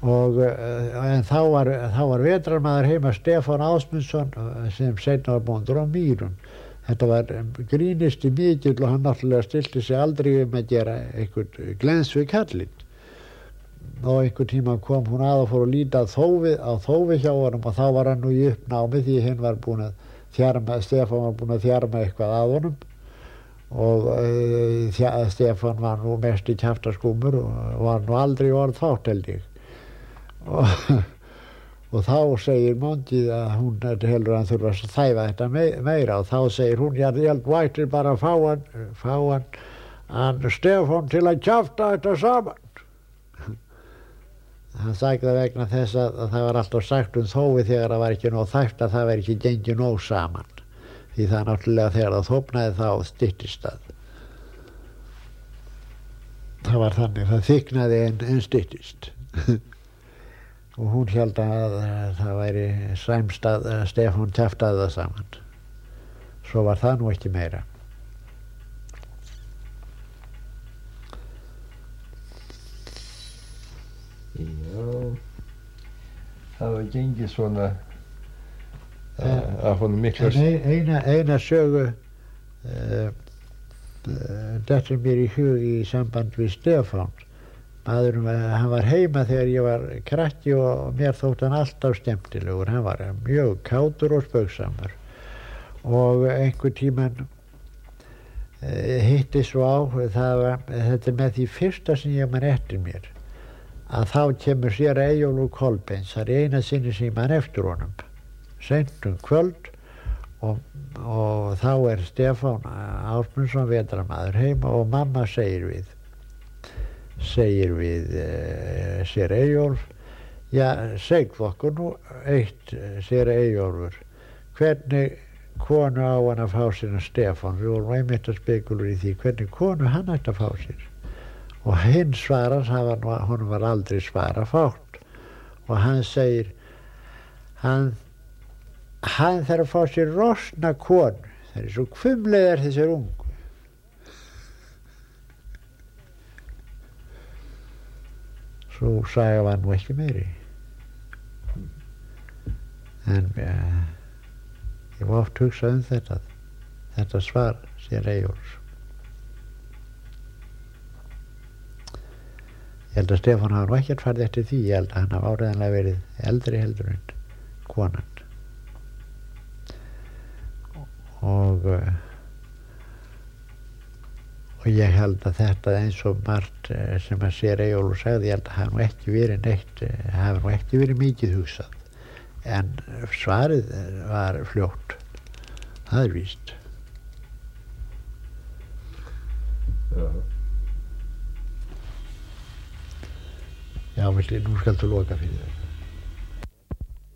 En þá var vetrarmaður heima Stefán Ásmundsson sem seinna var bóndur á Mýrum. Þetta var grínisti mikill og hann náttúrulega stilti sig aldrei að gera einhvern glens við kallinn. Og einhvern tíma kom hún að og fór að líta á þófi hjá honum og þá var hann nú í uppnámi því hinn var búin að Stefán var búin að þjarma eitthvað að honum og Stefán var nú mest í kjaftaskúmur og var nú aldrei orðfátt held ég. Og þá segir Mondi að hún heldur að hann þurfa að þæfa þetta meira og þá segir hún, ég held vætir bara að fá hann Stefán til að kjafta þetta saman. Hann sagði það vegna þess að það var alltaf sagt þófi þegar það var ekki nóg þæft að það var ekki gengið nóg saman. Því það náttúrulega þegar það þófnaði þá styttist það. Það var þannig, það þyknaði en styttist. Og hún held að það væri sæmst að Stefán kjaftaði það saman. Svo var það nú ekki meira. Já, það var gengið svona að honum miklar... Eina sögu dettur mér í hug í samband við Stefán. Maðurinn, hann var heima þegar ég var krakki og mér þótt hann alltaf skemmtilegur. Hann var mjög kátur og spaugsamur. Og einhvern tímann hitti svo á, þetta með því fyrsta sem ég man eftir mér, að þá kemur séra Eyjólfur Kolbeins, það eina sinni sem man eftir honum, seint kvöld og þá Stefán Ásmundsson vetrarmaður heima og mamma segir við séra Eyjólf, já, segðu okkur nú eitt, séra Eyjólfur, hvernig konu á hann að fá sér Stefán? Við vorum einmitt að spekulur í því hvernig konu hann ætti að fá sér. Og hinn svarar, honum var aldrei svara fátt. Og hann segir, hann þarf að fá sér rosna konu. Það er svo hvumlegar þessar ungu. Svo saga var nú ekki meiri. En ég var oft hugsað þetta svar sér Eyjólfs. Ég held að Stefán hafa nú ekkert farið eftir því, ég held að hann hafa áreiðanlega verið eldri heldur en konan. Og ég held að þetta eins og margt sem að sér Eyjólfur sagði, ég held að hafa nú ekki verið mikið hugsað. En svarið var fljótt, það víst. Já. Já, nú skaltu loka fyrir þér.